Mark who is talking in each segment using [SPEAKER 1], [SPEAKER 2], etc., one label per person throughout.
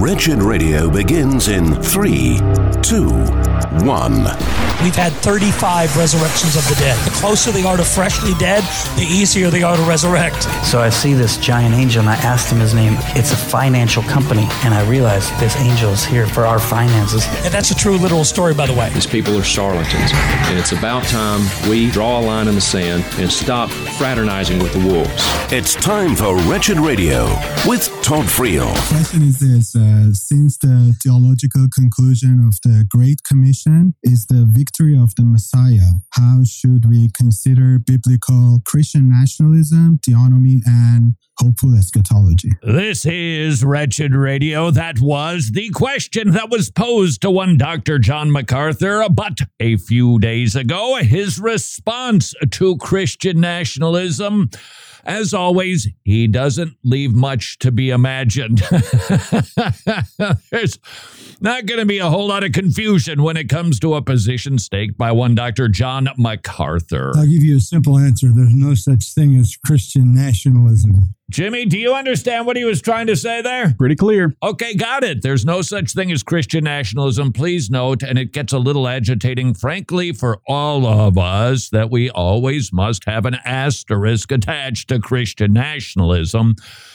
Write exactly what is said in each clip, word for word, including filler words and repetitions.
[SPEAKER 1] Wretched Radio begins in three, two, one.
[SPEAKER 2] We've had thirty-five resurrections of the dead. The closer they are to freshly dead, the easier they are to resurrect.
[SPEAKER 3] So I see this giant angel, and I asked him his name. It's a financial company, and I realized this angel is here for our finances.
[SPEAKER 2] And that's a true literal story, by the way.
[SPEAKER 4] These people are charlatans, and it's about time we draw a line in the sand and stop fraternizing with the wolves.
[SPEAKER 1] It's time for Wretched Radio with Todd Friel.
[SPEAKER 5] The question is this, uh, since the theological conclusion of the Great Commission is the victory of the Messiah, how should we consider biblical Christian nationalism, theonomy, and hopeful eschatology?
[SPEAKER 6] This is Wretched Radio. That was the question that was posed to one Doctor John MacArthur, but a few days ago, his response to Christian nationalism, as always, he doesn't leave much to be imagined. There's not going to be a whole lot of confusion when it comes to a position staked by one Doctor John MacArthur.
[SPEAKER 7] I'll give you a simple answer. There's no such thing as Christian nationalism.
[SPEAKER 6] Jimmy, do you understand what he was trying to say there?
[SPEAKER 8] Pretty clear.
[SPEAKER 6] Okay, got it. There's no such thing as Christian nationalism, please note, and it gets a little agitating, frankly, for all of us, that we always must have an asterisk attached to Christian nationalism.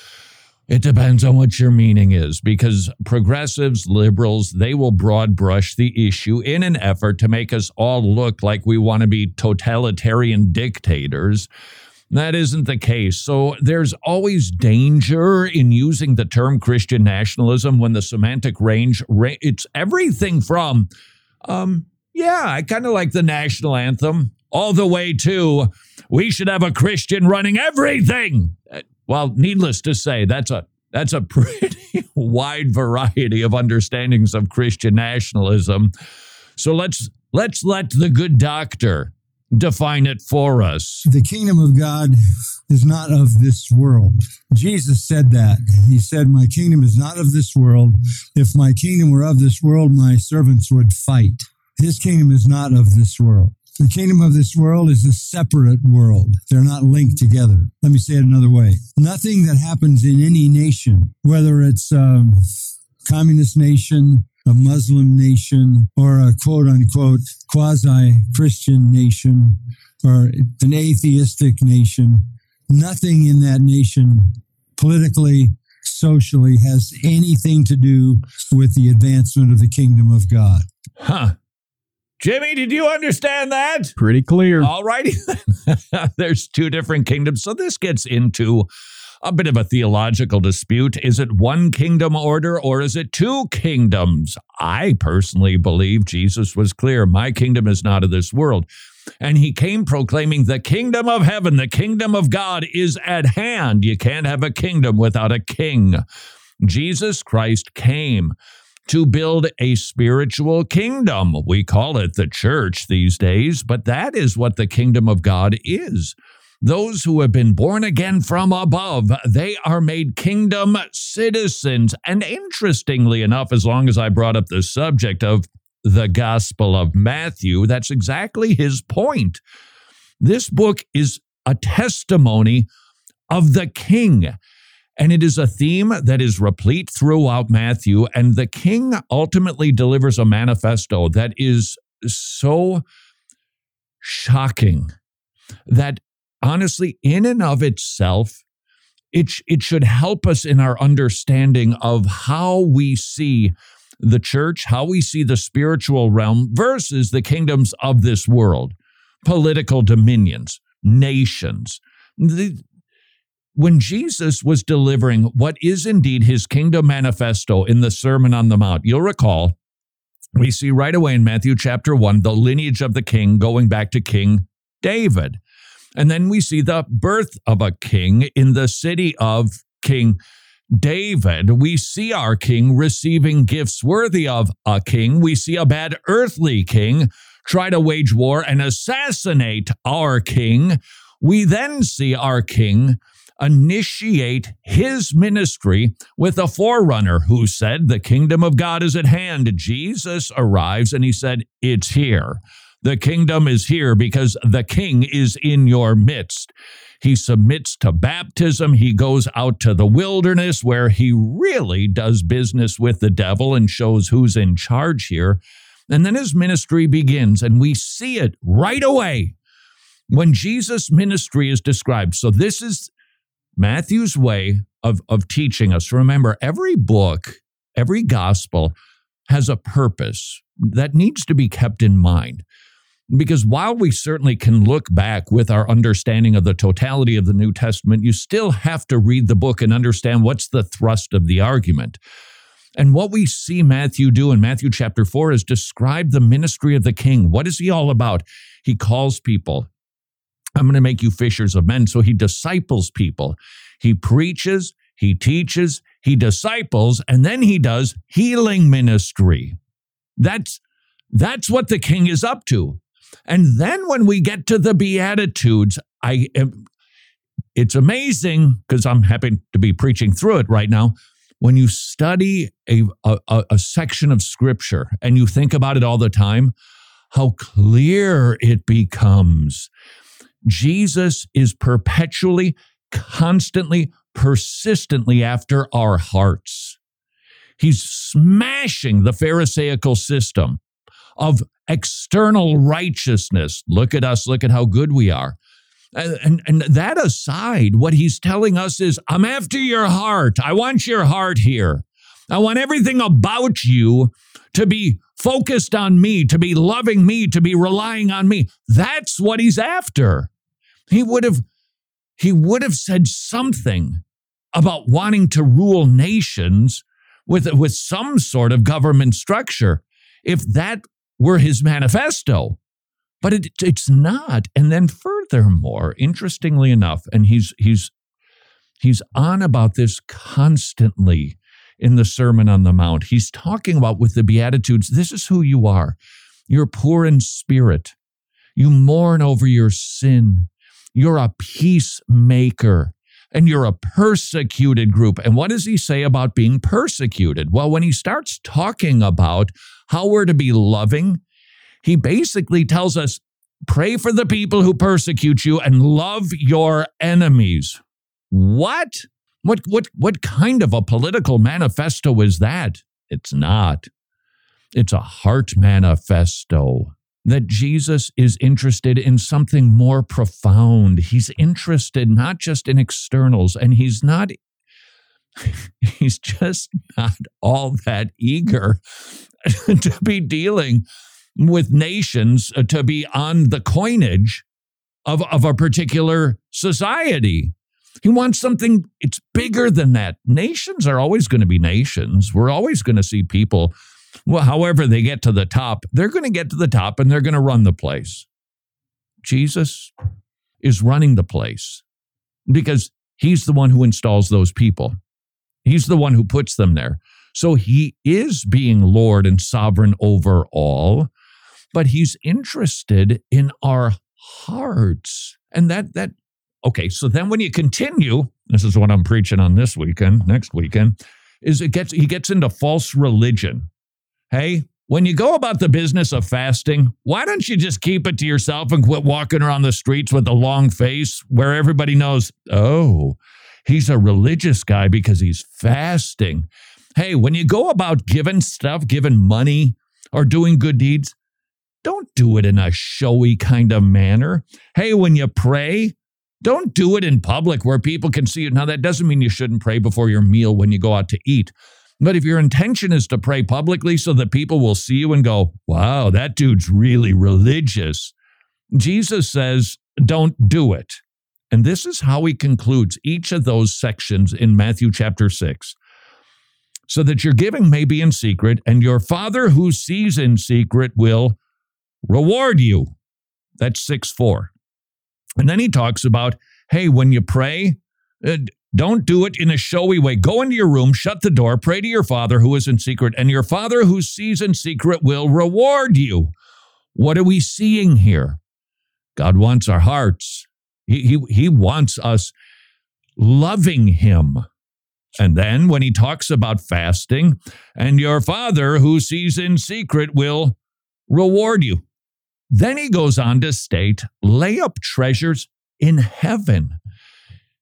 [SPEAKER 6] It depends on what your meaning is, because progressives, liberals, they will broad brush the issue in an effort to make us all look like we want to be totalitarian dictators. That isn't the case. So there's always danger in using the term Christian nationalism when the semantic range, it's everything from, um, yeah, I kind of like the national anthem, all the way to, we should have a Christian running everything. Well, needless to say, that's a that's a pretty wide variety of understandings of Christian nationalism. So let's let's let the good doctor define it for us.
[SPEAKER 7] The kingdom of God is not of this world. Jesus said that. He said, my kingdom is not of this world. If my kingdom were of this world, my servants would fight. His kingdom is not of this world. The kingdom of this world is a separate world. They're not linked together. Let me say it another way. Nothing that happens in any nation, whether it's a communist nation, a Muslim nation, or a quote-unquote quasi-Christian nation, or an atheistic nation, nothing in that nation politically, socially, has anything to do with the advancement of the kingdom of God.
[SPEAKER 6] Huh. Jimmy, did you understand that?
[SPEAKER 8] Pretty clear.
[SPEAKER 6] All righty. There's two different kingdoms, so this gets into a bit of a theological dispute. Is it one kingdom order or is it two kingdoms? I personally believe Jesus was clear. My kingdom is not of this world. And he came proclaiming the kingdom of heaven, the kingdom of God is at hand. You can't have a kingdom without a king. Jesus Christ came to build a spiritual kingdom. We call it the church these days, but that is what the kingdom of God is. Those who have been born again from above, they are made kingdom citizens. And interestingly enough, as long as I brought up the subject of the Gospel of Matthew, that's exactly his point. This book is a testimony of the King, and it is a theme that is replete throughout Matthew, and the King ultimately delivers a manifesto that is so shocking that honestly, in and of itself, it, it should help us in our understanding of how we see the church, how we see the spiritual realm versus the kingdoms of this world, political dominions, nations. The, when Jesus was delivering what is indeed his kingdom manifesto in the Sermon on the Mount, you'll recall, we see right away in Matthew chapter one, the lineage of the king going back to King David. And then we see the birth of a king in the city of King David. We see our king receiving gifts worthy of a king. We see a bad earthly king try to wage war and assassinate our king. We then see our king initiate his ministry with a forerunner who said, the kingdom of God is at hand. Jesus arrives and he said, it's here. The kingdom is here because the king is in your midst. He submits to baptism. He goes out to the wilderness where he really does business with the devil and shows who's in charge here. And then his ministry begins, and we see it right away when Jesus' ministry is described. So this is Matthew's way of, of teaching us. Remember, every book, every gospel has a purpose that needs to be kept in mind. Because while we certainly can look back with our understanding of the totality of the New Testament, you still have to read the book and understand what's the thrust of the argument. And what we see Matthew do in Matthew chapter four is describe the ministry of the king. What is he all about? He calls people, I'm going to make you fishers of men. So he disciples people. He preaches, he teaches, he disciples, and then he does healing ministry. That's, that's what the king is up to. And then when we get to the Beatitudes, I am, it's amazing because I'm happy to be preaching through it right now. When you study a, a, a section of Scripture and you think about it all the time, how clear it becomes. Jesus is perpetually, constantly, persistently after our hearts. He's smashing the Pharisaical system of external righteousness. Look at us, look at how good we are. And, and, and that aside, what he's telling us is, I'm after your heart. I want your heart here. I want everything about you to be focused on me, to be loving me, to be relying on me. That's what he's after. He would have, he would have said something about wanting to rule nations with, with some sort of government structure if that were his manifesto. But it, it's not. And then furthermore, interestingly enough, and he's he's he's on about this constantly in the Sermon on the Mount. He's talking about with the Beatitudes, this is who you are. You're poor in spirit. You mourn over your sin. You're a peacemaker. And you're a persecuted group. And what does he say about being persecuted? Well, when he starts talking about how we're to be loving, he basically tells us, pray for the people who persecute you and love your enemies. What? What, what, what kind of a political manifesto is that? It's not. It's a heart manifesto that Jesus is interested in something more profound. He's interested not just in externals, and he's not, he's just not all that eager to be dealing with nations, uh, to be on the coinage of, of a particular society. He wants something, it's bigger than that. Nations are always going to be nations. We're always going to see people, well, however they get to the top, they're going to get to the top and they're going to run the place. Jesus is running the place because he's the one who installs those people. He's the one who puts them there. So he is being Lord and sovereign over all, but he's interested in our hearts. And that, that, okay, so then when you continue, this is what I'm preaching on this weekend, next weekend, is it gets, he gets into false religion. Hey, when you go about the business of fasting, why don't you just keep it to yourself and quit walking around the streets with a long face where everybody knows, oh, he's a religious guy because he's fasting. Hey, when you go about giving stuff, giving money or doing good deeds, don't do it in a showy kind of manner. Hey, when you pray, don't do it in public where people can see you. Now, that doesn't mean you shouldn't pray before your meal when you go out to eat. But if your intention is to pray publicly so that people will see you and go, wow, that dude's really religious, Jesus says, don't do it. And this is how he concludes each of those sections in Matthew chapter six. So that your giving may be in secret, and your Father who sees in secret will reward you. That's six four. And then he talks about, hey, when you pray, uh, don't do it in a showy way. Go into your room, shut the door, pray to your Father who is in secret, and your Father who sees in secret will reward you. What are we seeing here? God wants our hearts. He, he, he wants us loving him. And then when he talks about fasting, and your Father who sees in secret will reward you. Then he goes on to state, lay up treasures in heaven.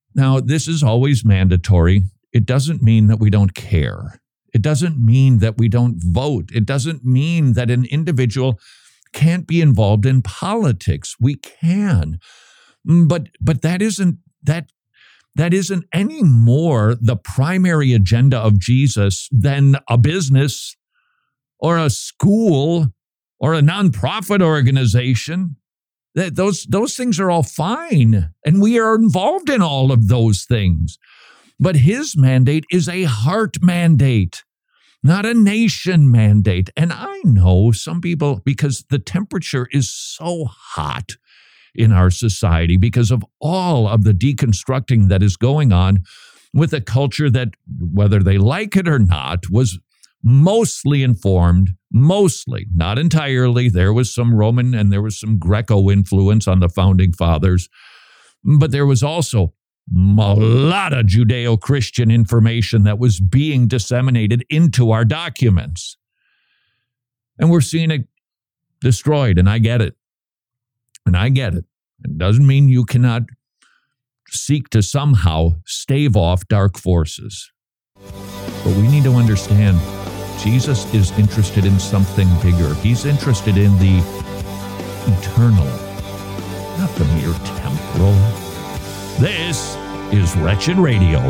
[SPEAKER 6] Now, this is always mandatory. It doesn't mean that we don't care. It doesn't mean that we don't vote. It doesn't mean that an individual can't be involved in politics. We can. But but that isn't that that isn't any more the primary agenda of Jesus than a business or a school or a nonprofit organization. That those those things are all fine, and we are involved in all of those things. But his mandate is a heart mandate, not a nation mandate. And I know some people, because the temperature is so hot in our society because of all of the deconstructing that is going on with a culture that, whether they like it or not, was mostly informed, mostly, not entirely. There was some Roman and there was some Greco influence on the founding fathers, but there was also a lot of Judeo-Christian information that was being disseminated into our documents. And we're seeing it destroyed, and I get it. And I get it. It doesn't mean you cannot seek to somehow stave off dark forces. But we need to understand Jesus is interested in something bigger. He's interested in the eternal, not the mere temporal. This is Wretched Radio.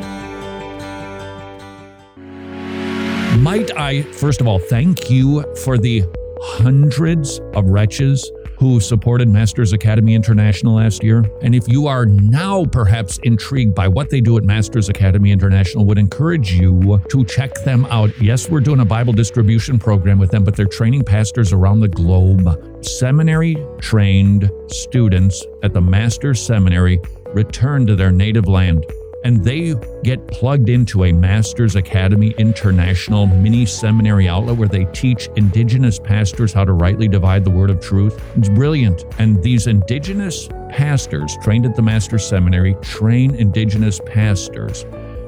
[SPEAKER 6] Might I, first of all, thank you for the hundreds of wretches who supported Masters Academy International last year. And if you are now perhaps intrigued by what they do at Masters Academy International, would encourage you to check them out. Yes, we're doing a Bible distribution program with them, but they're training pastors around the globe. Seminary-trained students at the Masters Seminary return to their native land, and they get plugged into a Masters Academy International mini seminary outlet where they teach indigenous pastors how to rightly divide the word of truth. It's brilliant. And these indigenous pastors trained at the Masters Seminary train indigenous pastors.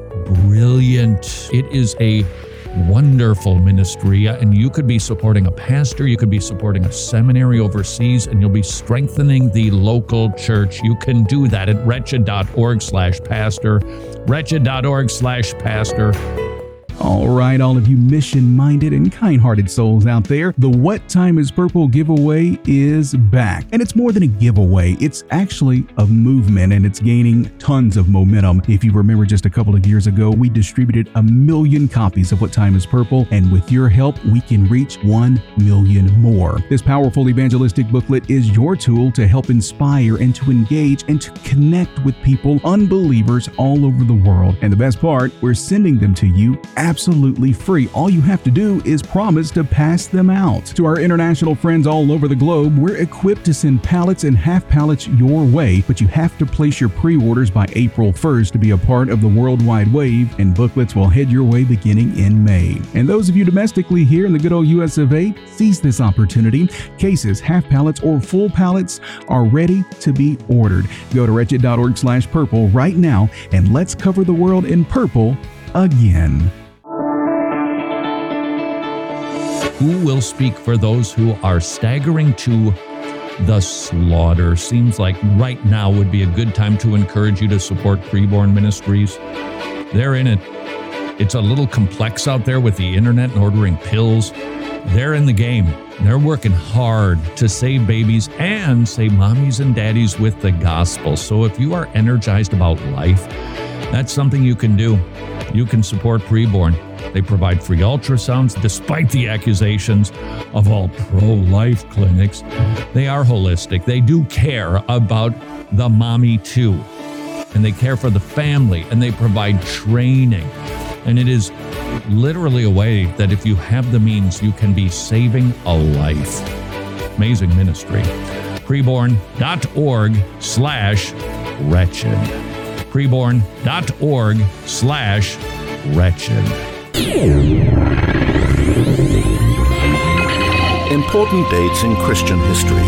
[SPEAKER 6] Brilliant. It is a wonderful ministry, and you could be supporting a pastor, you could be supporting a seminary overseas, and you'll be strengthening the local church. You can do that at wretched.org slash pastor, wretched.org slash pastor.
[SPEAKER 8] All right, all of you mission-minded and kind-hearted souls out there, the What Time is Purple giveaway is back. And it's more than a giveaway. It's actually a movement, and it's gaining tons of momentum. If you remember, just a couple of years ago, we distributed a million copies of What Time is Purple, and with your help, we can reach one million more. This powerful evangelistic booklet is your tool to help inspire and to engage and to connect with people, unbelievers all over the world. And the best part, we're sending them to you absolutely free. All you have to do is promise to pass them out. To our international friends all over the globe, we're equipped to send pallets and half pallets your way, but you have to place your pre-orders by April first to be a part of the worldwide wave, and booklets will head your way beginning in May. And those of you domestically here in the good old U S of A, seize this opportunity. Cases, half pallets, or full pallets are ready to be ordered. Go to wretched.org slash purple right now, and let's cover the world in purple again.
[SPEAKER 6] Who will speak for those who are staggering to the slaughter? Seems like right now would be a good time to encourage you to support Preborn Ministries. They're in it. It's a little complex out there with the internet and ordering pills. They're in the game. They're working hard to save babies and save mommies and daddies with the gospel. So if you are energized about life, that's something you can do. You can support Preborn. They provide free ultrasounds despite the accusations of all pro-life clinics. They are holistic. They do care about the mommy too. And they care for the family, and they provide training. And it is literally a way that if you have the means, you can be saving a life. Amazing ministry. Preborn.org slash wretched. Preborn.org slash wretched.
[SPEAKER 1] Important dates in Christian history.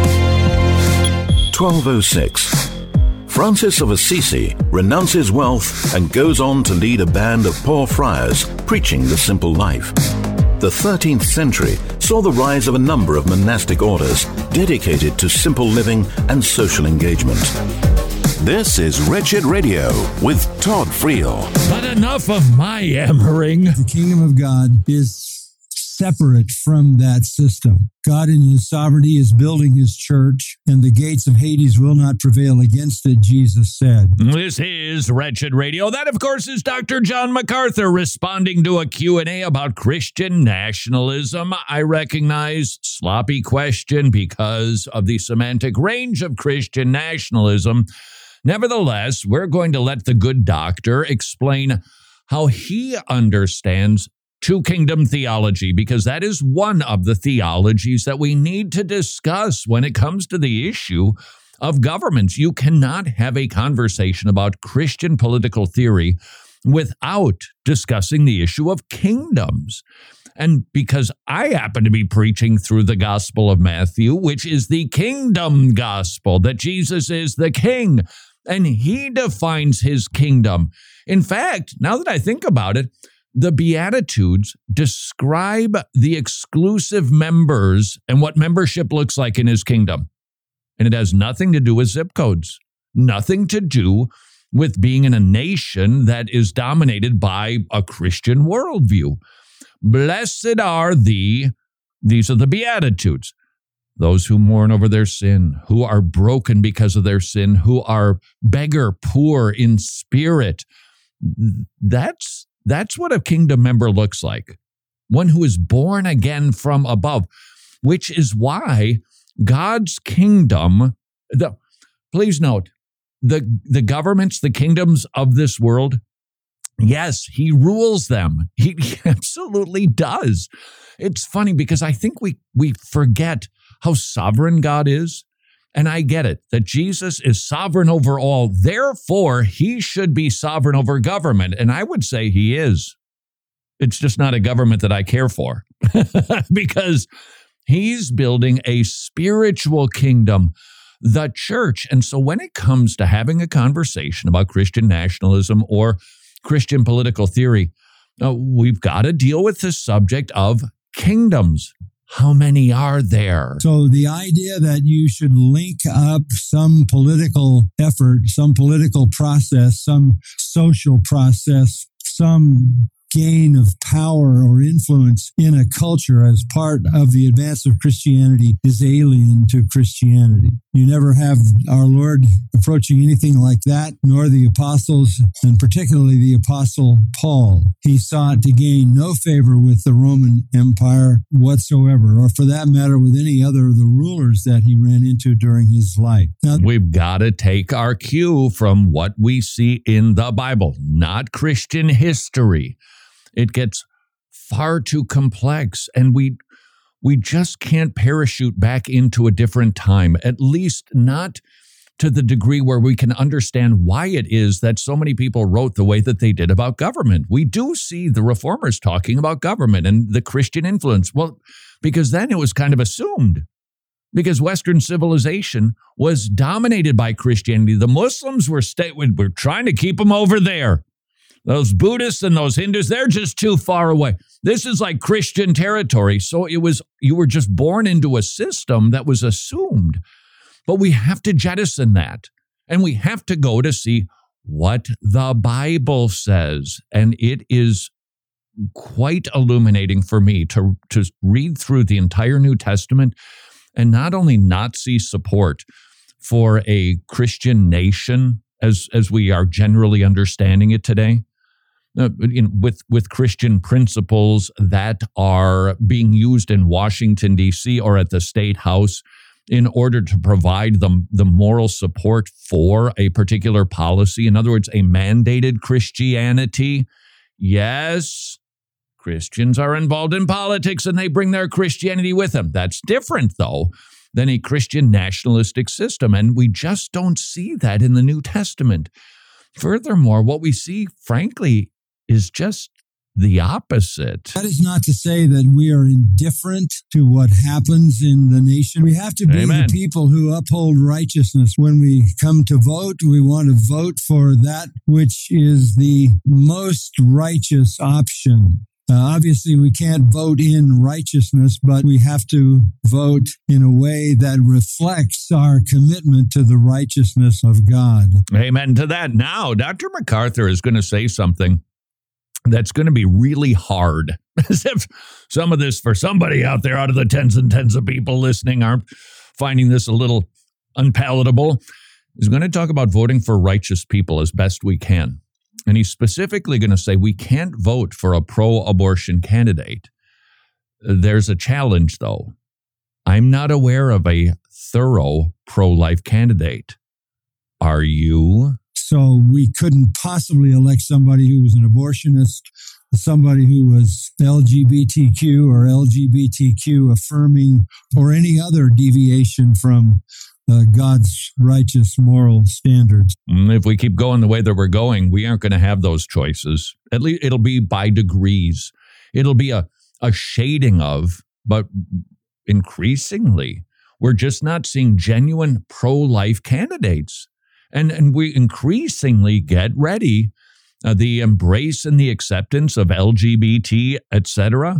[SPEAKER 1] twelve oh six. Francis of Assisi renounces wealth and goes on to lead a band of poor friars preaching the simple life. The thirteenth century saw the rise of a number of monastic orders dedicated to simple living and social engagement. This is Wretched Radio with Todd Friel.
[SPEAKER 6] But enough of my yammering.
[SPEAKER 7] The kingdom of God is separate from that system. God in his sovereignty is building his church, and the gates of Hades will not prevail against it, Jesus said.
[SPEAKER 6] This is Wretched Radio. That, of course, is Doctor John MacArthur responding to a Q and A about Christian nationalism. I recognize sloppy question because of the semantic range of Christian nationalism. Nevertheless, we're going to let the good doctor explain how he understands two-kingdom theology, because that is one of the theologies that we need to discuss when it comes to the issue of governments. You cannot have a conversation about Christian political theory without discussing the issue of kingdoms. And because I happen to be preaching through the Gospel of Matthew, which is the kingdom gospel, that Jesus is the king, and he defines his kingdom. In fact, now that I think about it, the Beatitudes describe the exclusive members and what membership looks like in his kingdom. And it has nothing to do with zip codes, nothing to do with being in a nation that is dominated by a Christian worldview. Blessed are the, these are the Beatitudes, those who mourn over their sin, who are broken because of their sin, who are beggar, poor in spirit. That's That's what a kingdom member looks like, one who is born again from above, which is why God's kingdom, the, please note, the, the governments, the kingdoms of this world, yes, he rules them. He, he absolutely does. It's funny because I think we, we forget how sovereign God is. And I get it, that Jesus is sovereign over all. Therefore, he should be sovereign over government. And I would say he is. It's just not a government that I care for because he's building a spiritual kingdom, the church. And so when it comes to having a conversation about Christian nationalism or Christian political theory, uh, we've got to deal with the subject of kingdoms. How many are there?
[SPEAKER 7] So the idea that you should link up some political effort, some political process, some social process, some gain of power or influence in a culture as part of the advance of Christianity is alien to Christianity. You never have our Lord approaching anything like that, nor the apostles, and particularly the apostle Paul. He sought to gain no favor with the Roman Empire whatsoever, or for that matter, with any other of the rulers that he ran into during his life. Now,
[SPEAKER 6] we've got to take our cue from what we see in the Bible, not Christian history. It gets far too complex, and we we just can't parachute back into a different time, at least not to the degree where we can understand why it is that so many people wrote the way that they did about government. We do see the reformers talking about government and the Christian influence. Well, because then it was kind of assumed, because Western civilization was dominated by Christianity. The Muslims were, sta- were trying to keep them over there. Those Buddhists and those Hindus, they're just too far away. This is like Christian territory. So it was, you were just born into a system that was assumed. But we have to jettison that. And we have to go to see what the Bible says. And it is quite illuminating for me to, to read through the entire New Testament and not only not see support for a Christian nation as, as we are generally understanding it today, Uh, you know, with, with Christian principles that are being used in Washington, D C or at the State House in order to provide them the moral support for a particular policy. In other words, a mandated Christianity. Yes, Christians are involved in politics and they bring their Christianity with them. That's different, though, than a Christian nationalistic system. And we just don't see that in the New Testament. Furthermore, what we see, frankly, is just the opposite.
[SPEAKER 7] That is not to say that we are indifferent to what happens in the nation. We have to be
[SPEAKER 6] Amen.
[SPEAKER 7] The people who uphold righteousness. When we come to vote, we want to vote for that which is the most righteous option. Uh, obviously, we can't vote in righteousness, but we have to vote in a way that reflects our commitment to the righteousness of God.
[SPEAKER 6] Amen to that. Now, Doctor MacArthur is going to say something that's going to be really hard. As if some of this, for somebody out there, out of the tens and tens of people listening, aren't finding this a little unpalatable. He's going to talk about voting for righteous people as best we can. And he's specifically going to say we can't vote for a pro-abortion candidate. There's a challenge, though. I'm not aware of a thorough pro-life candidate. Are you?
[SPEAKER 7] So we couldn't possibly elect somebody who was an abortionist, somebody who was L G B T Q or L G B T Q affirming, or any other deviation from Uh, God's righteous moral standards.
[SPEAKER 6] If we keep going the way that we're going, we aren't going to have those choices. At least it'll be by degrees. It'll be a, a shading of, but increasingly, we're just not seeing genuine pro-life candidates. And, and we increasingly get ready, uh, the embrace and the acceptance of L G B T, et cetera.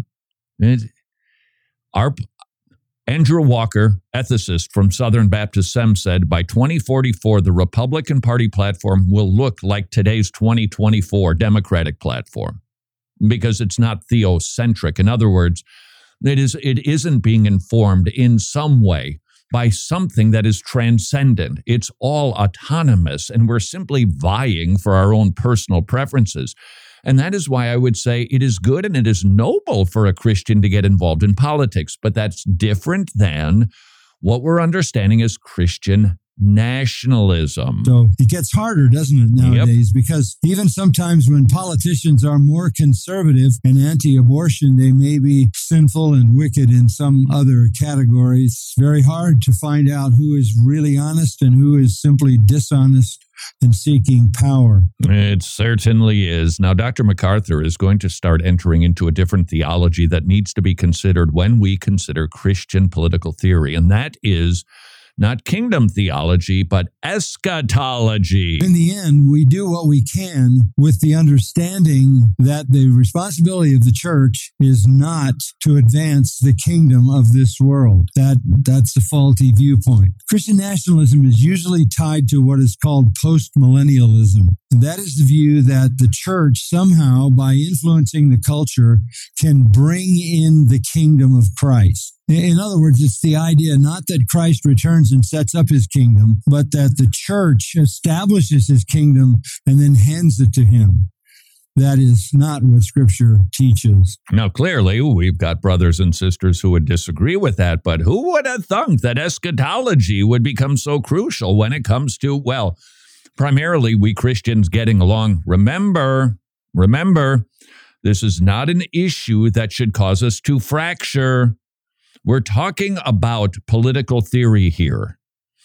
[SPEAKER 6] Our Andrew Walker, ethicist from Southern Baptist Sem, said by twenty forty-four, the Republican Party platform will look like today's twenty twenty-four Democratic platform because it's not theocentric. In other words, it, is, it isn't being informed in some way by something that is transcendent. It's all autonomous, and we're simply vying for our own personal preferences. And that is why I would say it is good and it is noble for a Christian to get involved in politics, but that's different than what we're understanding as Christian nationalism.
[SPEAKER 7] So it gets harder, doesn't it, nowadays? Yep. Because even sometimes when politicians are more conservative and anti-abortion, they may be sinful and wicked in some other categories. It's very hard to find out who is really honest and who is simply dishonest and seeking power.
[SPEAKER 6] It certainly is. Now, Doctor MacArthur is going to start entering into a different theology that needs to be considered when we consider Christian political theory, and that is not kingdom theology, but eschatology.
[SPEAKER 7] In the end, we do what we can with the understanding that the responsibility of the church is not to advance the kingdom of this world. That that's a faulty viewpoint. Christian nationalism is usually tied to what is called postmillennialism. And that is the view that the church somehow, by influencing the culture, can bring in the kingdom of Christ. In other words, it's the idea not that Christ returns and sets up his kingdom, but that the church establishes his kingdom and then hands it to him. That is not what Scripture teaches.
[SPEAKER 6] Now, clearly, we've got brothers and sisters who would disagree with that, but who would have thunk that eschatology would become so crucial when it comes to, well, primarily we Christians getting along? Remember, remember, this is not an issue that should cause us to fracture. We're talking about political theory here.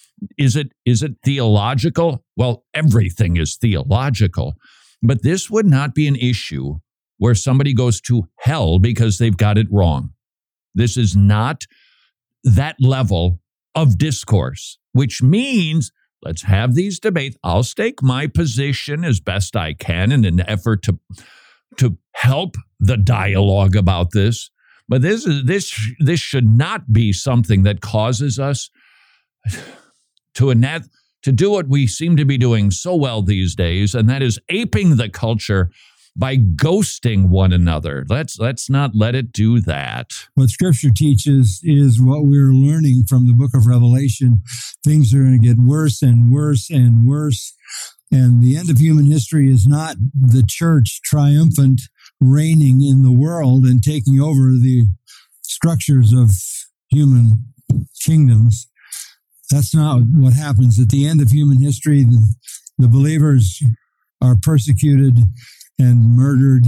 [SPEAKER 6] Is it is it theological? Well, everything is theological. But this would not be an issue where somebody goes to hell because they've got it wrong. This is not that level of discourse, which means let's have these debates. I'll stake my position as best I can in an effort to, to help the dialogue about this. But this is this this should not be something that causes us to anath- to do what we seem to be doing so well these days, and that is aping the culture by ghosting one another. Let's let's not let it do that.
[SPEAKER 7] What Scripture teaches is what we're learning from the book of Revelation. Things are going to get worse and worse and worse. And the end of human history is not the church triumphant, reigning in the world and taking over the structures of human kingdoms. That's not what happens. At the end of human history, the, the believers are persecuted and murdered.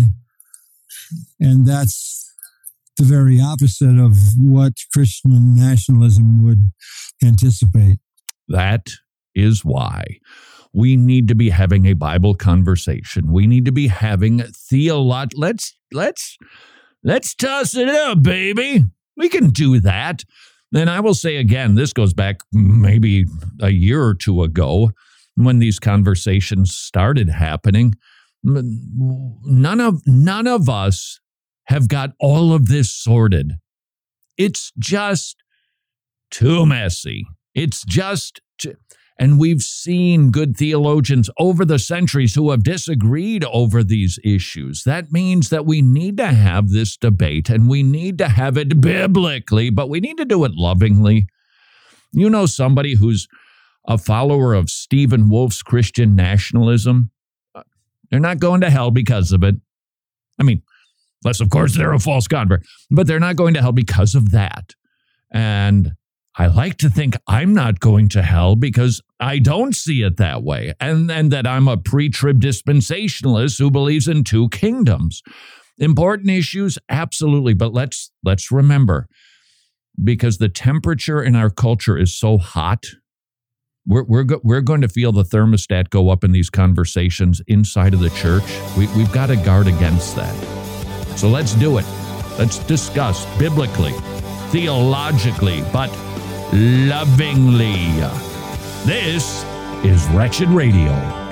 [SPEAKER 7] And that's the very opposite of what Christian nationalism would anticipate.
[SPEAKER 6] That is why we need to be having a Bible conversation. We need to be having theolog. Let's let's let's toss it up, baby. We can do that. And I will say again, this goes back maybe a year or two ago when these conversations started happening. None of none of us have got all of this sorted. It's just too messy. It's just too, and we've seen good theologians over the centuries who have disagreed over these issues. That means that we need to have this debate, and we need to have it biblically, but we need to do it lovingly. You know somebody who's a follower of Stephen Wolf's Christian nationalism? They're not going to hell because of it. I mean, unless, of course, they're a false convert, but they're not going to hell because of that. And I like to think I'm not going to hell because I don't see it that way, and, and that I'm a pre-trib dispensationalist who believes in two kingdoms. Important issues? Absolutely, but let's let's remember, because the temperature in our culture is so hot, we're we're, go, we're going to feel the thermostat go up in these conversations inside of the church. We, we've got to guard against that. So let's do it. Let's discuss biblically, theologically, but lovingly. This is Wretched Radio.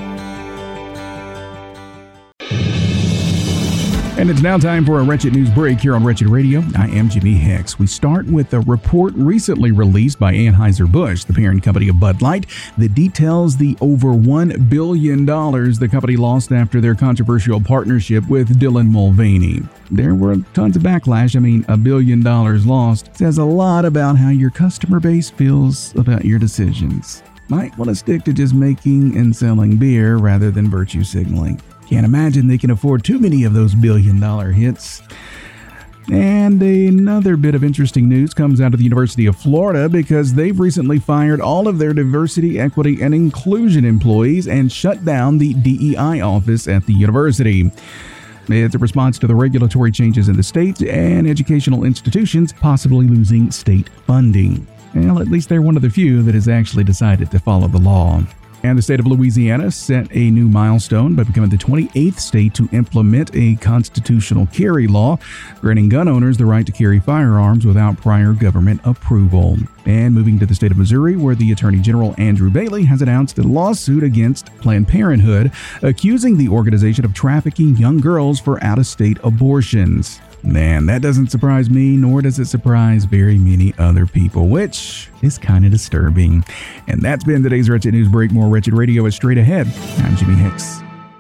[SPEAKER 8] And it's now time for a Wretched News break here on Wretched Radio. I am Jimmy Hicks. We start with a report recently released by Anheuser-Busch, the parent company of Bud Light, that details the over one billion dollars the company lost after their controversial partnership with Dylan Mulvaney. There were tons of backlash. I mean, a billion dollars lost says a lot about how your customer base feels about your decisions. Might want to stick to just making and selling beer rather than virtue signaling. Can't imagine they can afford too many of those billion dollar hits. And another bit of interesting news comes out of the University of Florida because they've recently fired all of their diversity, equity, and inclusion employees and shut down the D E I office at the university. It's a response to the regulatory changes in the state and educational institutions possibly losing state funding. Well, at least they're one of the few that has actually decided to follow the law. And the state of Louisiana set a new milestone by becoming the twenty-eighth state to implement a constitutional carry law, granting gun owners the right to carry firearms without prior government approval. And moving to the state of Missouri, where the Attorney General Andrew Bailey has announced a lawsuit against Planned Parenthood, accusing the organization of trafficking young girls for out-of-state abortions. Man, that doesn't surprise me, nor does it surprise very many other people, which is kind of disturbing. And that's been today's Wretched News Break. More Wretched Radio is straight ahead. I'm Jimmy Hicks.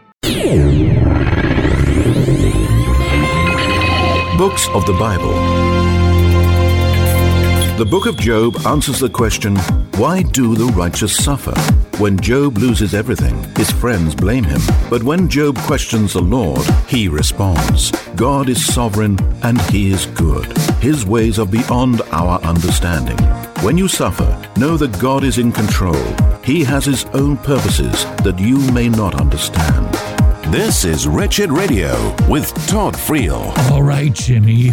[SPEAKER 1] Books of the Bible. The book of Job answers the question, why do the righteous suffer? When Job loses everything, his friends blame him. But when Job questions the Lord, he responds, God is sovereign and he is good. His ways are beyond our understanding. When you suffer, know that God is in control. He has his own purposes that you may not understand.
[SPEAKER 9] This is Wretched Radio with Todd Friel.
[SPEAKER 6] All right, Jimmy,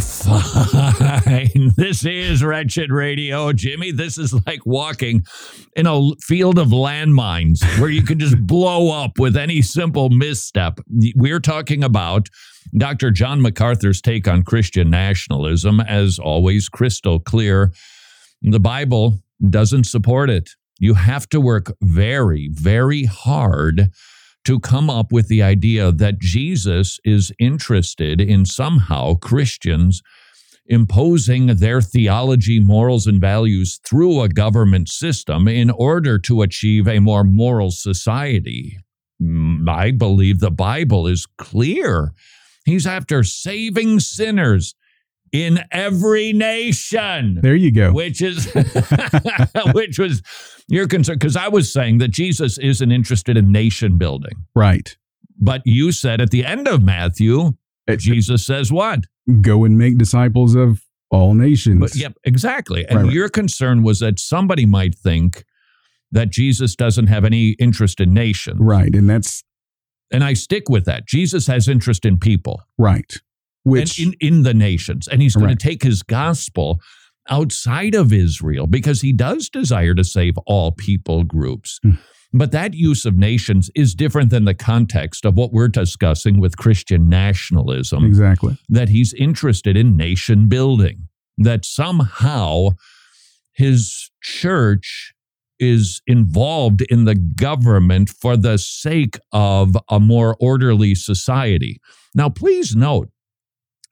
[SPEAKER 6] fine. This is Wretched Radio. Jimmy, this is like walking in a field of landmines where you can just blow up with any simple misstep. We're talking about Doctor John MacArthur's take on Christian nationalism, as always, crystal clear. The Bible doesn't support it. You have to work very, very hard to come up with the idea that Jesus is interested in somehow Christians imposing their theology, morals, and values through a government system in order to achieve a more moral society. I believe the Bible is clear. He's after saving sinners in every nation.
[SPEAKER 8] There you go.
[SPEAKER 6] Which is, which was your concern, because I was saying that Jesus isn't interested in nation building.
[SPEAKER 8] Right.
[SPEAKER 6] But you said at the end of Matthew, it, Jesus says what?
[SPEAKER 8] Go and make disciples of all nations.
[SPEAKER 6] But, yep, exactly. And
[SPEAKER 8] right,
[SPEAKER 6] your
[SPEAKER 8] right.
[SPEAKER 6] concern was that somebody might think that Jesus doesn't have any interest in nations.
[SPEAKER 8] Right. And that's.
[SPEAKER 6] And I stick with that. Jesus has interest in people.
[SPEAKER 8] Right. Which
[SPEAKER 6] and in, in the nations. And he's going
[SPEAKER 8] right.
[SPEAKER 6] to take his gospel outside of Israel because he does desire to save all people groups. Hmm. But that use of nations is different than the context of what we're discussing with Christian nationalism.
[SPEAKER 8] Exactly.
[SPEAKER 6] That he's interested in nation building, that somehow his church is involved in the government for the sake of a more orderly society. Now, please note,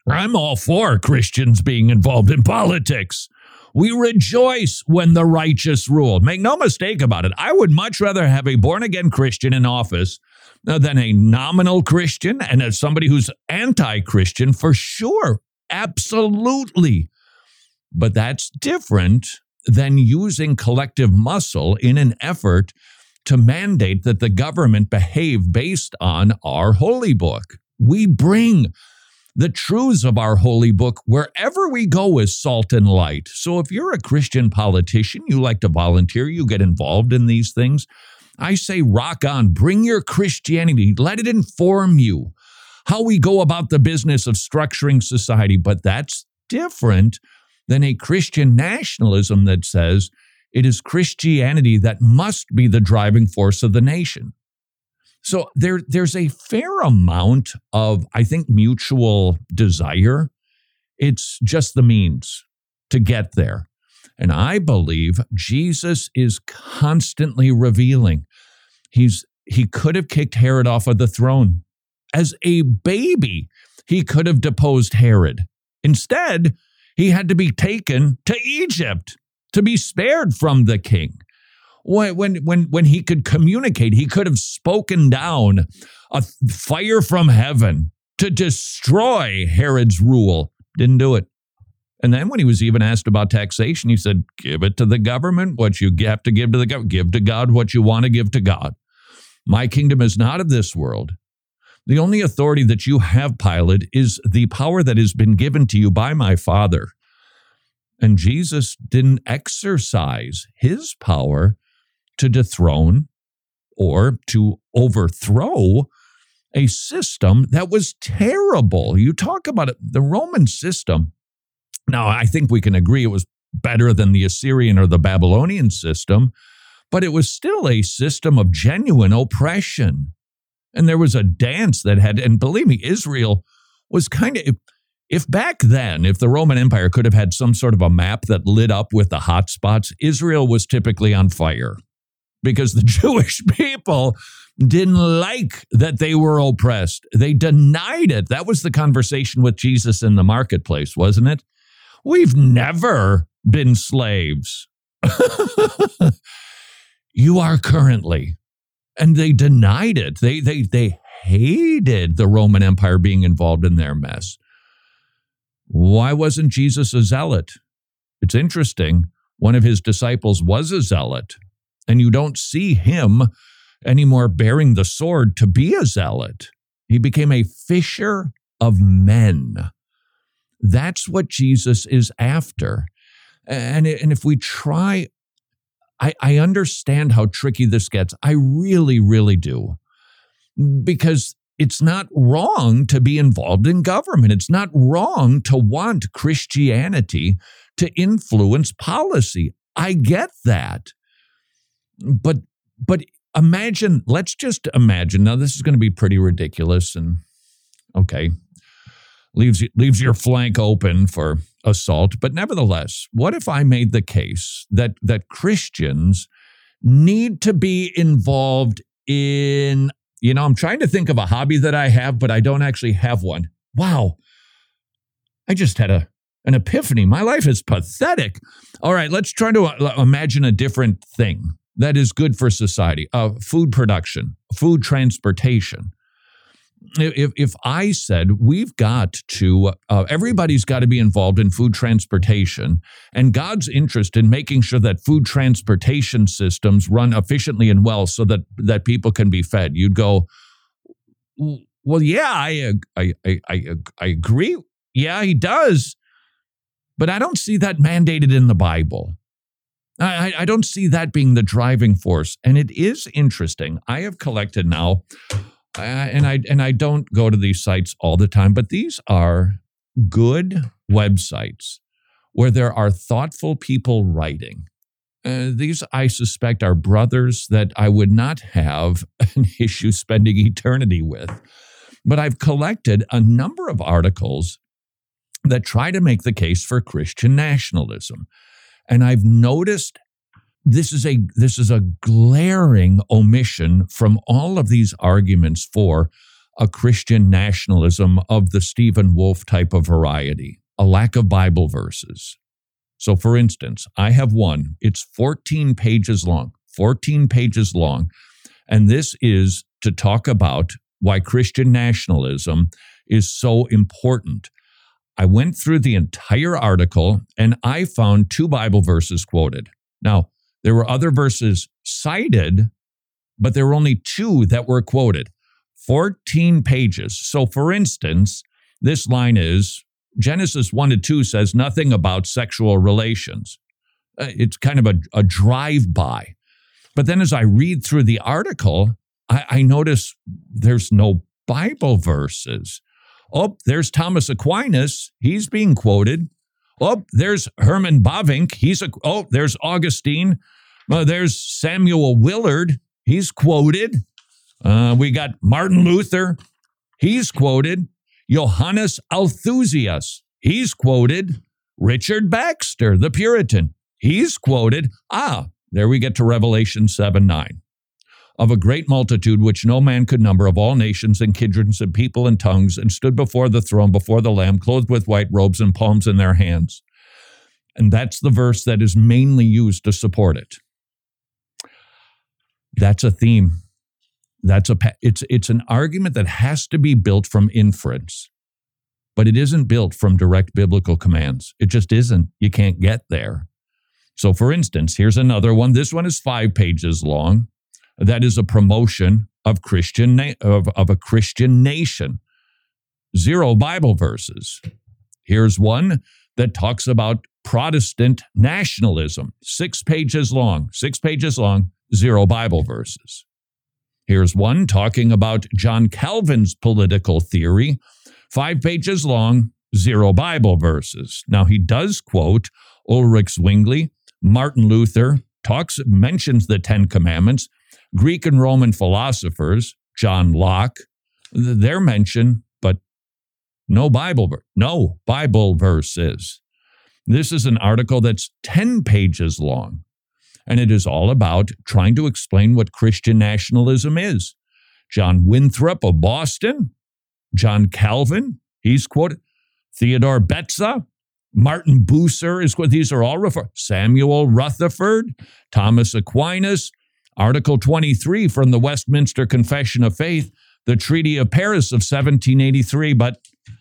[SPEAKER 6] I'm all for Christians being involved in politics. We rejoice when the righteous rule. Make no mistake about it. I would much rather have a born-again Christian in office than a nominal Christian and as somebody who's anti-Christian, for sure. Absolutely. But that's different than using collective muscle in an effort to mandate that the government behave based on our holy book. We bring the truths of our holy book wherever we go as salt and light. So if you're a Christian politician, you like to volunteer, you get involved in these things, I say rock on, bring your Christianity, let it inform you how we go about the business of structuring society. But that's different than a Christian nationalism that says it is Christianity that must be the driving force of the nation. So there, there's a fair amount of, I think, mutual desire. It's just the means to get there. And I believe Jesus is constantly revealing. He's he could have kicked Herod off of the throne. As a baby, he could have deposed Herod. Instead, he had to be taken to Egypt to be spared from the king. When, when, when, when he could communicate, he could have spoken down a fire from heaven to destroy Herod's rule. Didn't do it. And then when he was even asked about taxation, he said, give it to the government, what you have to give to the government. Give to God what you want to give to God. My kingdom is not of this world. The only authority that you have, Pilate, is the power that has been given to you by my Father. And Jesus didn't exercise his power to dethrone or to overthrow a system that was terrible. You talk about it, the Roman system. Now, I think we can agree it was better than the Assyrian or the Babylonian system, but it was still a system of genuine oppression. And there was a dance that had, and believe me, Israel was kind of, if, if back then, if the Roman Empire could have had some sort of a map that lit up with the hot spots, Israel was typically on fire because the Jewish people didn't like that they were oppressed. They denied it. That was the conversation with Jesus in the marketplace, wasn't it? We've never been slaves. You are currently. And they denied it. They, they, they hated the Roman Empire being involved in their mess. Why wasn't Jesus a zealot? It's interesting. One of his disciples was a zealot, and you don't see him anymore bearing the sword to be a zealot. He became a fisher of men. That's what Jesus is after. And, and if we try, I, I understand how tricky this gets. I really, really do. Because it's not wrong to be involved in government. It's not wrong to want Christianity to influence policy. I get that. But, but imagine, let's just imagine, now this is going to be pretty ridiculous and okay, leaves, leaves your flank open for assault. But nevertheless, what if I made the case that, that Christians need to be involved in, you know, I'm trying to think of a hobby that I have, but I don't actually have one. Wow. I just had a, an epiphany. My life is pathetic. All right, let's try to imagine a different thing that is good for society. Uh, food production, food transportation. If if I said we've got to, uh, everybody's got to be involved in food transportation, and God's interest in making sure that food transportation systems run efficiently and well so that, that people can be fed, you'd go, well, yeah, I, I, I, I, I agree. Yeah, he does. But I don't see that mandated in the Bible. I, I don't see that being the driving force. And it is interesting. I have collected now, uh, and I and I don't go to these sites all the time, but these are good websites where there are thoughtful people writing. Uh, these, I suspect, are brothers that I would not have an issue spending eternity with. But I've collected a number of articles that try to make the case for Christian nationalism. And I've noticed this is a this is a glaring omission from all of these arguments for a Christian nationalism of the Stephen Wolfe type of variety, a lack of Bible verses. So for instance, I have one, it's fourteen pages long, fourteen pages long, and this is to talk about why Christian nationalism is so important. I went through the entire article and I found two Bible verses quoted. Now, there were other verses cited, but there were only two that were quoted. fourteen pages. So for instance, this line is, Genesis one to two says nothing about sexual relations. It's kind of a, a drive-by. But then as I read through the article, I, I notice there's no Bible verses. Oh, there's Thomas Aquinas. He's being quoted. Oh, there's Herman Bavinck. He's a, oh, there's Augustine. Uh, there's Samuel Willard. He's quoted. Uh, we got Martin Luther. He's quoted. Johannes Althusius. He's quoted. Richard Baxter, the Puritan. He's quoted. Ah, there we get to Revelation seven nine. Of a great multitude which no man could number, of all nations and kindreds and people and tongues, and stood before the throne, before the Lamb, clothed with white robes and palms in their hands. And that's the verse that is mainly used to support it. That's a theme. That's a it's it's an argument that has to be built from inference, but it isn't built from direct biblical commands. It just isn't. You can't get there. So, for instance, here's another one. This one is five pages long. That is a promotion of Christian na- of, of a Christian nation. Zero Bible verses. Here's one that talks about Protestant nationalism. Six pages long. Six pages long. Zero Bible verses. Here's one talking about John Calvin's political theory. Five pages long. Zero Bible verses. Now, he does quote Ulrich Zwingli, Martin Luther, talks mentions the Ten Commandments. Greek and Roman philosophers, John Locke, they're mentioned, but no Bible, no Bible verses. This is an article that's ten pages long, and it is all about trying to explain what Christian nationalism is. John Winthrop of Boston, John Calvin, he's quoted, Theodore Betza, Martin Bucer is what these are all referred. Samuel Rutherford, Thomas Aquinas, Article twenty-three from the Westminster Confession of Faith, the Treaty of Paris of seventeen eighty-three, but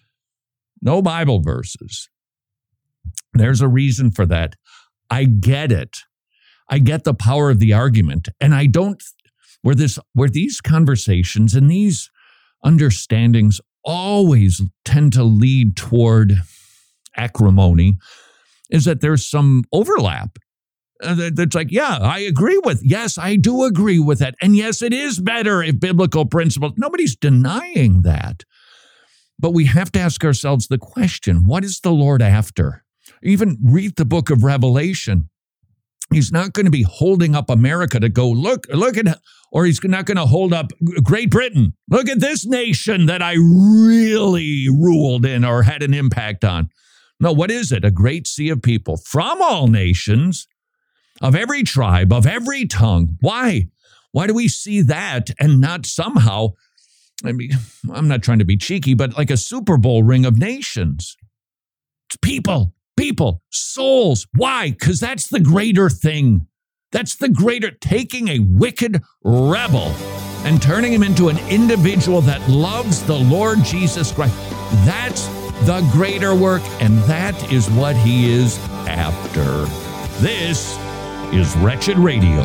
[SPEAKER 6] no Bible verses. There's a reason for that. I get it. I get the power of the argument, and I don't, where this, where these conversations and these understandings always tend to lead toward acrimony, is that there's some overlap. Uh, that's like, yeah, I agree with, yes, I do agree with that. And yes, it is better if biblical principles, nobody's denying that. But we have to ask ourselves the question, what is the Lord after? Even read the book of Revelation. He's not going to be holding up America to go, look, look at, or he's not going to hold up Great Britain. Look at this nation that I really ruled in or had an impact on. No, what is it? A great sea of people from all nations, of every tribe, of every tongue. Why? Why do we see that and not somehow, I mean, I'm not trying to be cheeky, but like a Super Bowl ring of nations? It's people, people, souls. Why? Because that's the greater thing. That's the greater, taking a wicked rebel and turning him into an individual that loves the Lord Jesus Christ. That's the greater work, and that is what he is after. This is Wretched Radio.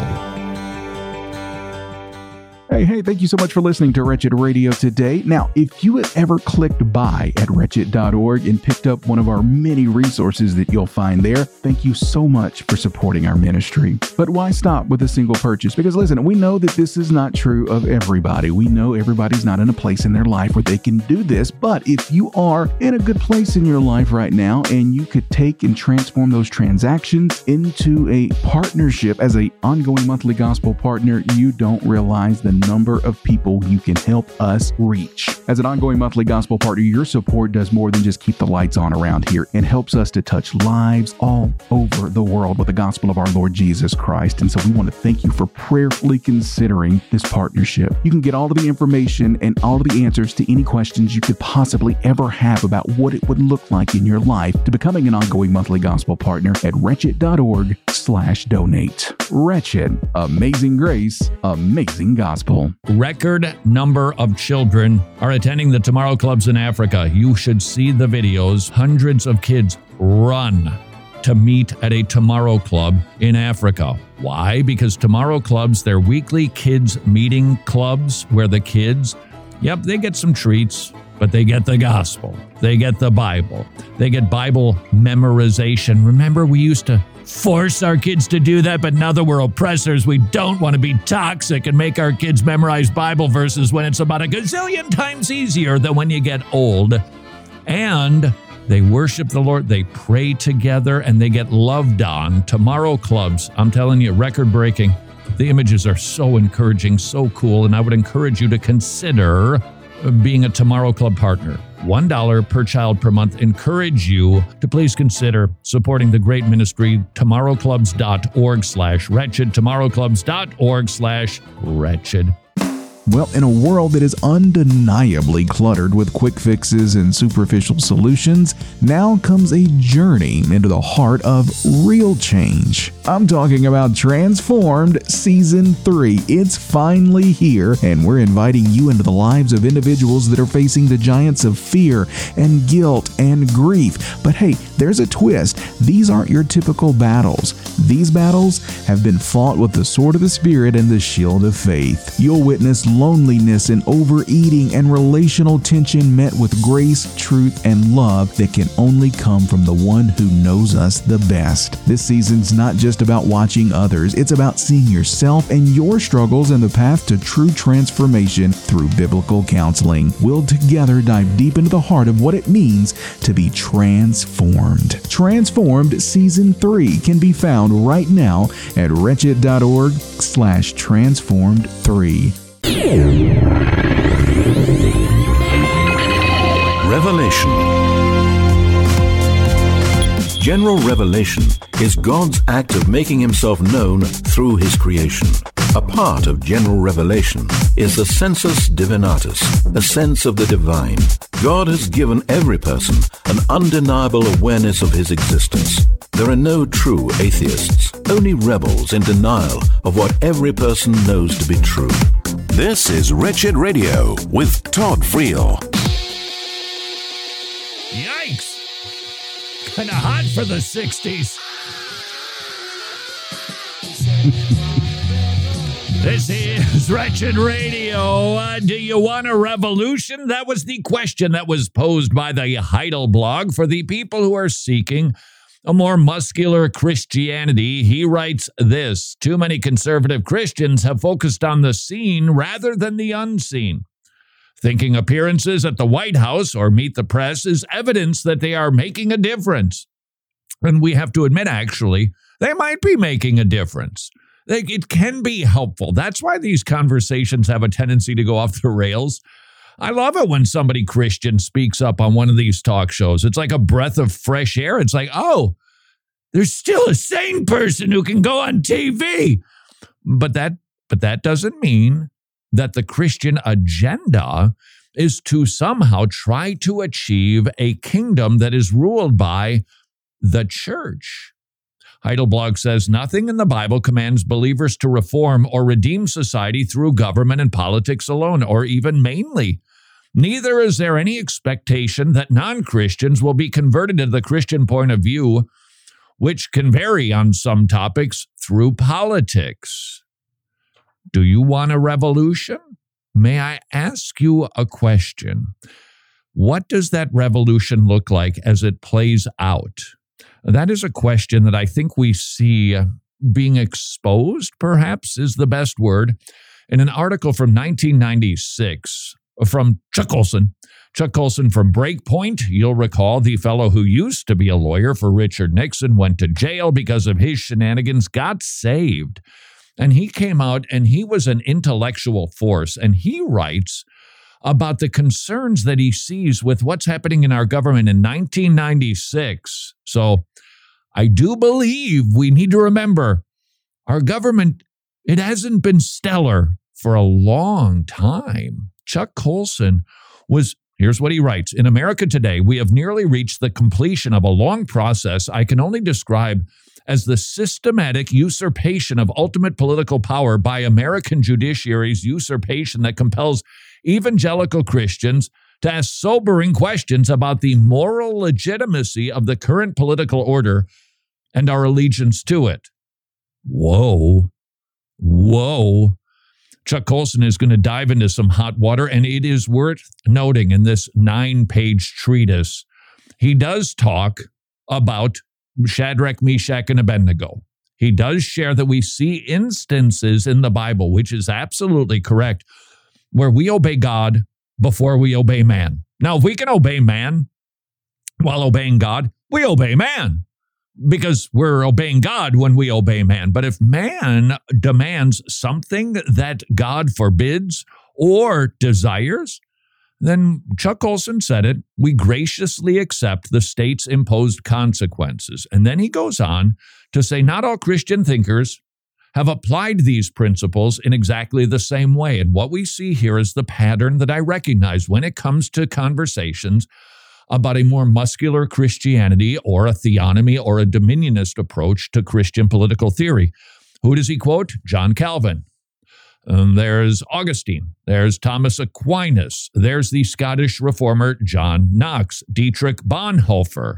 [SPEAKER 8] Hey, hey, thank you so much for listening to Wretched Radio today. Now, if you had ever clicked by at wretched dot org and picked up one of our many resources that you'll find there, thank you so much for supporting our ministry. But why stop with a single purchase? Because listen, we know that this is not true of everybody. We know everybody's not in a place in their life where they can do this. But if you are in a good place in your life right now and you could take and transform those transactions into a partnership as an ongoing monthly gospel partner, you don't realize the number of people you can help us reach. As an ongoing monthly gospel partner, your support does more than just keep the lights on around here. It helps us to touch lives all over the world with the gospel of our Lord Jesus Christ. And so we want to thank you for prayerfully considering this partnership. You can get all of the information and all of the answers to any questions you could possibly ever have about what it would look like in your life to becoming an ongoing monthly gospel partner at wretched.org slash donate. Wretched, amazing grace, amazing gospel.
[SPEAKER 6] Record number of children are attending the Tomorrow Clubs in Africa. You should see the videos. Hundreds of kids run to meet at a Tomorrow Club in Africa. Why? Because Tomorrow Clubs, they're weekly kids meeting clubs where the kids, yep, they get some treats, but they get the gospel. They get the Bible. They get Bible memorization. Remember, we used to force our kids to do that, but now that we're oppressors, we don't want to be toxic and make our kids memorize Bible verses when it's about a gazillion times easier than when you get old. And they worship the Lord, they pray together, and they get loved on. Tomorrow Clubs, I'm telling you, record-breaking. The images are so encouraging, so cool, and I would encourage you to consider being a Tomorrow Club partner. one dollar per child per month. Encourage you to please consider supporting the great ministry, tomorrowclubs.org slash wretched, tomorrowclubs.org slash wretched.
[SPEAKER 8] Well, in a world that is undeniably cluttered with quick fixes and superficial solutions, now comes a journey into the heart of real change. I'm talking about Transformed Season three. It's finally here, and we're inviting you into the lives of individuals that are facing the giants of fear and guilt and grief. But hey, there's a twist. These aren't your typical battles. These battles have been fought with the sword of the Spirit and the shield of faith. You'll witness loneliness and overeating and relational tension met with grace, truth, and love that can only come from the one who knows us the best. This season's not just about watching others, it's about seeing yourself and your struggles in the path to true transformation through biblical counseling. We'll together dive deep into the heart of what it means to be transformed. Transformed Season three can be found right now at wretched.org slash transformed three.
[SPEAKER 1] Revelation. General revelation is God's act of making himself known through his creation. A part of general revelation is the sensus divinatus, a sense of the divine. God has given every person an undeniable awareness of his existence. There are no true atheists, only rebels in denial of what every person knows to be true.
[SPEAKER 9] This is Wretched Radio with Todd Friel.
[SPEAKER 6] Yikes! Kind of hot for the sixties. This is Wretched Radio. Uh, do you want a revolution? That was the question that was posed by the Heidel blog for the people who are seeking a more muscular Christianity. He writes this: too many conservative Christians have focused on the seen rather than the unseen. Thinking appearances at the White House or Meet the Press is evidence that they are making a difference. And we have to admit, actually, they might be making a difference. It can be helpful. That's why these conversations have a tendency to go off the rails. I love it when somebody Christian speaks up on one of these talk shows. It's like a breath of fresh air. It's like, oh, there's still a sane person who can go on T V. But that, but that doesn't mean that the Christian agenda is to somehow try to achieve a kingdom that is ruled by the church. Heidelblog says nothing in the Bible commands believers to reform or redeem society through government and politics alone, or even mainly. Neither is there any expectation that non-Christians will be converted to the Christian point of view, which can vary on some topics through politics. Do you want a revolution? May I ask you a question? What does that revolution look like as it plays out? That is a question that I think we see being exposed, perhaps, is the best word, in an article from nineteen ninety-six from Chuck Colson. Chuck Colson from Breakpoint. You'll recall the fellow who used to be a lawyer for Richard Nixon, went to jail because of his shenanigans, got saved, And he came out and he was an intellectual force. And he writes about the concerns that he sees with what's happening in our government in nineteen ninety-six. So I do believe we need to remember our government, it hasn't been stellar for a long time. Chuck Colson was, here's what he writes. In America today, we have nearly reached the completion of a long process I can only describe as the systematic usurpation of ultimate political power by American judiciary's usurpation that compels evangelical Christians to ask sobering questions about the moral legitimacy of the current political order and our allegiance to it. Whoa. Whoa. Chuck Colson is going to dive into some hot water, and it is worth noting in this nine-page treatise, he does talk about Shadrach, Meshach, and Abednego. He does share that we see instances in the Bible, which is absolutely correct, where we obey God before we obey man. Now, if we can obey man while obeying God, we obey man because we're obeying God when we obey man. But if man demands something that God forbids or desires, then Chuck Colson said it, we graciously accept the state's imposed consequences. And then he goes on to say not all Christian thinkers have applied these principles in exactly the same way. And what we see here is the pattern that I recognize when it comes to conversations about a more muscular Christianity or a theonomy or a dominionist approach to Christian political theory. Who does he quote? John Calvin. Um, there's Augustine. There's Thomas Aquinas. There's the Scottish reformer John Knox, Dietrich Bonhoeffer.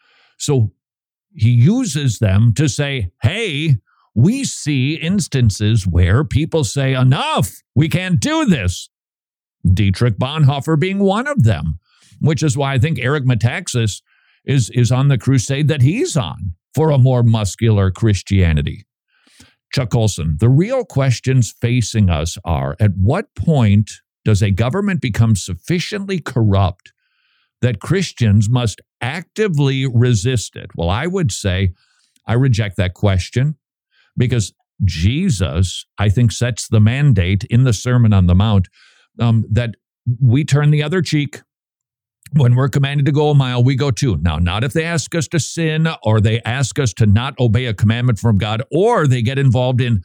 [SPEAKER 6] So he uses them to say, hey, we see instances where people say, enough, we can't do this. Dietrich Bonhoeffer being one of them, which is why I think Eric Metaxas is, is on the crusade that he's on for a more muscular Christianity. Chuck Colson, the real questions facing us are, at what point does a government become sufficiently corrupt that Christians must actively resist it? Well, I would say I reject that question because Jesus, I think, sets the mandate in the Sermon on the Mount um, that we turn the other cheek. When we're commanded to go a mile, we go two. Now, not if they ask us to sin or they ask us to not obey a commandment from God or they get involved in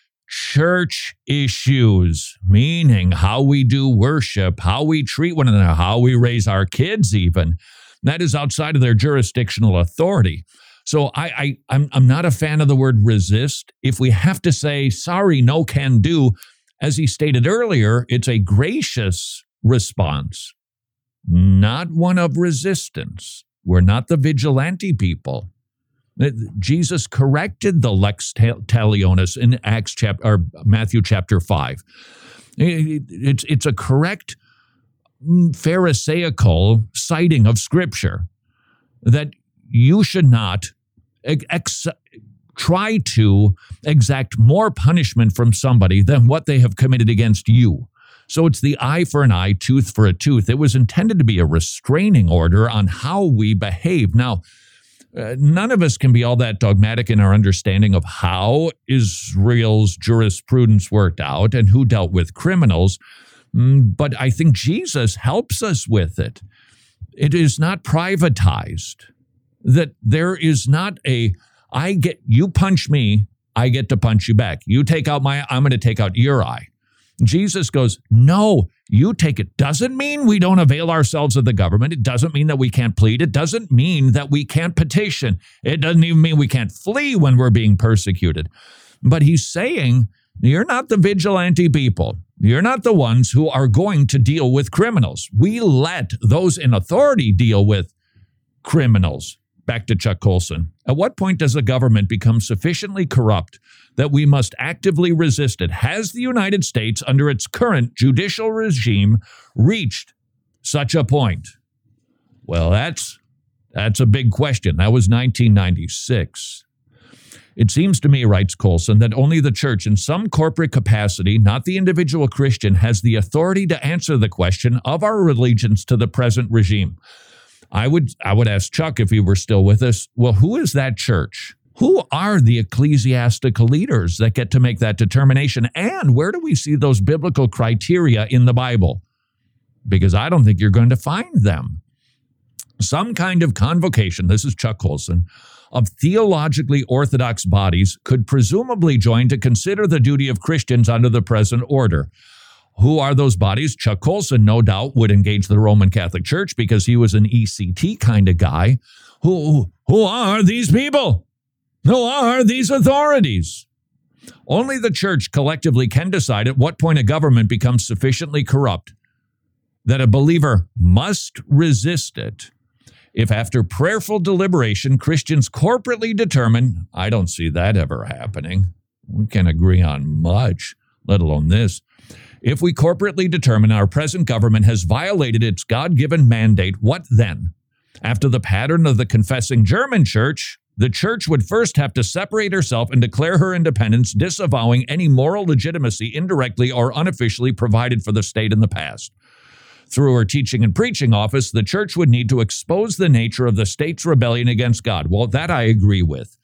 [SPEAKER 6] church issues, meaning how we do worship, how we treat one another, how we raise our kids even. That is outside of their jurisdictional authority. So I, I, I'm, I'm not a fan of the word resist. If we have to say, sorry, no can do, as he stated earlier, it's a gracious response. Not one of resistance. We're not the vigilante people. Jesus corrected the lex talionis in Acts chapter or Matthew chapter five. It's it's a correct Pharisaical citing of Scripture that you should not ex- try to exact more punishment from somebody than what they have committed against you. So it's the eye for an eye, tooth for a tooth. It was intended to be a restraining order on how we behave. Now, uh, none of us can be all that dogmatic in our understanding of how Israel's jurisprudence worked out and who dealt with criminals, but I think Jesus helps us with it. It is not privatized, that there is not a, I get, you punch me, I get to punch you back. You take out my, I'm going to take out your eye. Jesus goes, no, you take it. Doesn't mean we don't avail ourselves of the government. It doesn't mean that we can't plead. It doesn't mean that we can't petition. It doesn't even mean we can't flee when we're being persecuted. But he's saying, you're not the vigilante people. You're not the ones who are going to deal with criminals. We let those in authority deal with criminals. Back to Chuck Colson. At what point does a government become sufficiently corrupt that we must actively resist it? Has the United States, under its current judicial regime, reached such a point? Well, that's that's a big question. That was nineteen ninety-six. It seems to me, writes Colson, that only the church in some corporate capacity, not the individual Christian, has the authority to answer the question of our allegiance to the present regime. I would I would ask Chuck if he were still with us, well, who is that church? Who are the ecclesiastical leaders that get to make that determination? And where do we see those biblical criteria in the Bible? Because I don't think you're going to find them. Some kind of convocation, this is Chuck Colson, of theologically orthodox bodies could presumably join to consider the duty of Christians under the present order. Who are those bodies? Chuck Colson, no doubt, would engage the Roman Catholic Church because he was an E C T kind of guy. Who, who are these people? Who are these authorities? Only the church collectively can decide at what point a government becomes sufficiently corrupt that a believer must resist it. If after prayerful deliberation, Christians corporately determine, I don't see that ever happening. We can't agree on much, let alone this. If we corporately determine our present government has violated its God-given mandate, what then? After the pattern of the confessing German church, the church would first have to separate herself and declare her independence, disavowing any moral legitimacy indirectly or unofficially provided for the state in the past. Through her teaching and preaching office, the church would need to expose the nature of the state's rebellion against God. Well, that I agree with.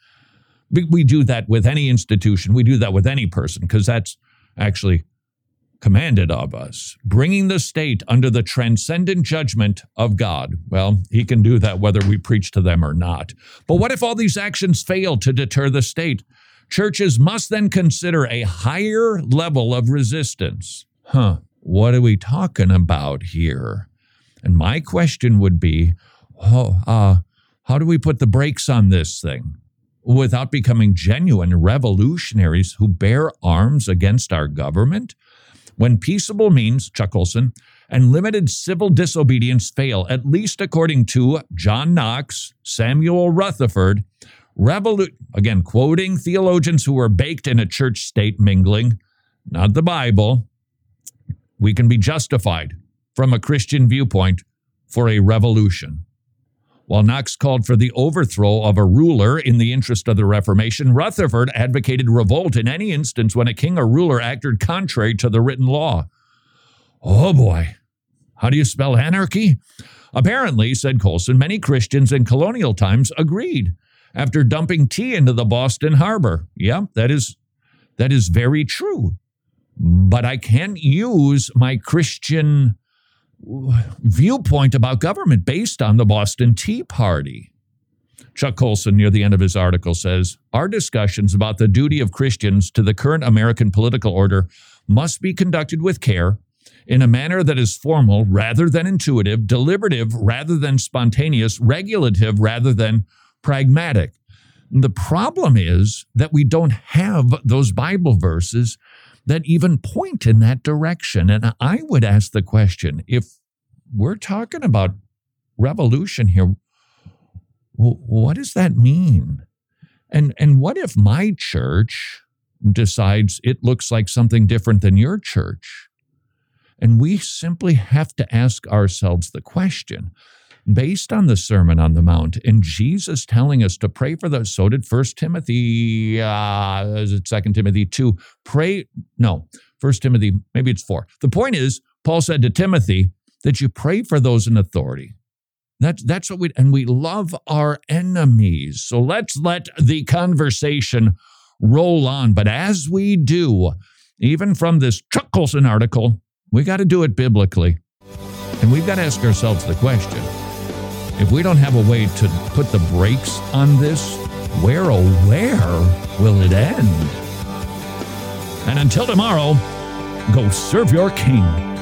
[SPEAKER 6] We do that with any institution. We do that with any person because that's actually commanded of us. Bringing the state under the transcendent judgment of God. Well, he can do that whether we preach to them or not. But what if all these actions fail to deter the state? Churches must then consider a higher level of resistance. Huh. What are we talking about here? And my question would be, oh, uh, how do we put the brakes on this thing without becoming genuine revolutionaries who bear arms against our government? When peaceable means, Chuck Colson, and limited civil disobedience fail, at least according to John Knox, Samuel Rutherford, revolu- again, quoting theologians who were baked in a church-state mingling, not the Bible, we can be justified from a Christian viewpoint for a revolution. While Knox called for the overthrow of a ruler in the interest of the Reformation, Rutherford advocated revolt in any instance when a king or ruler acted contrary to the written law. Oh boy, how do you spell anarchy? Apparently, said Colson, many Christians in colonial times agreed after dumping tea into the Boston Harbor. Yeah, that is, that is very true. But I can't use my Christian viewpoint about government based on the Boston Tea Party. Chuck Colson, near the end of his article, says, our discussions about the duty of Christians to the current American political order must be conducted with care, in a manner that is formal rather than intuitive, deliberative rather than spontaneous, regulative rather than pragmatic. The problem is that we don't have those Bible verses that even point in that direction. And I would ask the question, if we're talking about revolution here, what does that mean? And, and what if my church decides it looks like something different than your church? And we simply have to ask ourselves the question, based on the Sermon on the Mount and Jesus telling us to pray for those, so did First Timothy, uh, is it Second Timothy two? Pray, no, First Timothy, maybe it's four. The point is, Paul said to Timothy that you pray for those in authority. That's, that's what we, and we love our enemies. So let's let the conversation roll on. But as we do, even from this Chuck Colson article, we got to do it biblically. And we've got to ask ourselves the question, if we don't have a way to put the brakes on this, where, oh, where will it end? And until tomorrow, go serve your king.